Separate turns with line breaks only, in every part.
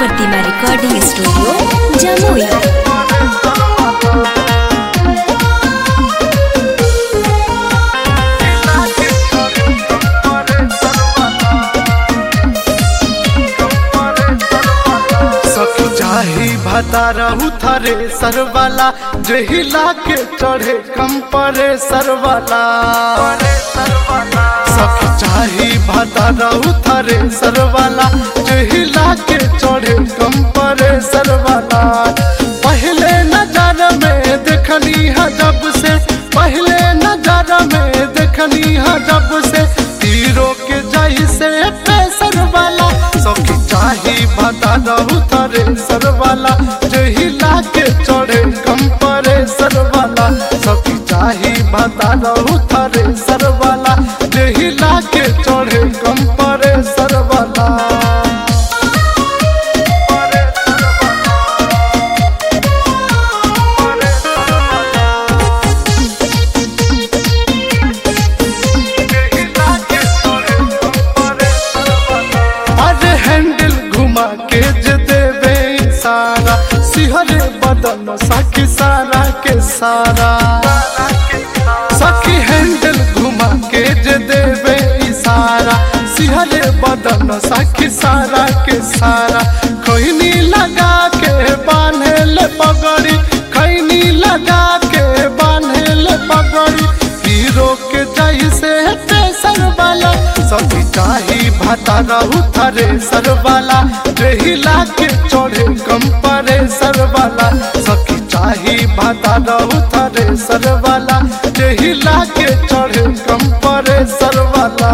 प्रतिमा recording studio Jamui.
भतारहु थरे सरवाला जहिला के चढ़े कंपरे सरवाला सखी चाही भतारहु थरे सरवाला जहिला के चढ़े कंपरे सरवाला। पहले नजर में देखनी है जब से, पहले नजर में देखनी है जब से हीरो के जैसे पैसर वाला। सखी चाही भतारहु थरे सरवाला जहिला के चढ़े कंपरे सरवाला। सखी चाही भतारहु थरे सरवाला जहिला के चढ़े कंपरे सरवाला। के जे देवे सारा सिहरे बदन सखी सारा के सारा। सखी हैंडल घुमा के जे देवे इशारा सिहरे बदन सखी सारा के सारा। खैनी लगा के बांधे ले पगड़ी, खैनी लगा के बांधे ले पगड़ी हीरो के जैसे पैसर वाला। सखी चाही भतारहु थरे सरवाला जहिला के चढ़े कंपरे सरवाला। सखी चाही भतारहु थरे सरवाला जहिला के चढ़े कंपरे सरवाला।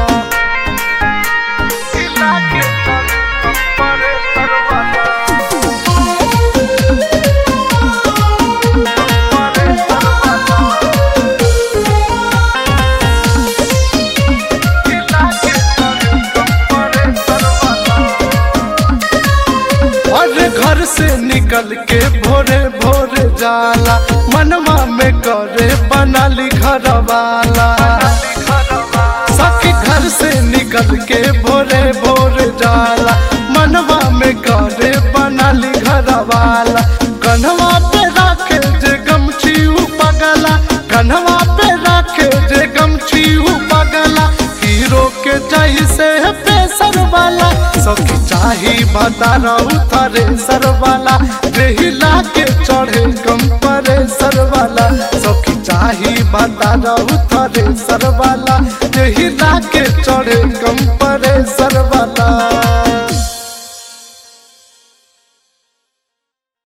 घर से निकल के भोरे भोरे जाला मनवा में करे बनाली घर वाला। सखी घर से निकल के भोरे भोरे जाला मनवा में करे बनाली घर वाला। कन्हवा पे राखे जे गमछी पगला, कन्हवा पे राखे जे गमछी पगला हीरो के जैसे पैसर वाला। सखी चाही भतारहु थरे सरवाला जहिला के चढ़े कंपरे सरवाला। सखी चाही भतारहु थरे सरवाला जहिला के चढ़े कंपरे सरवाला।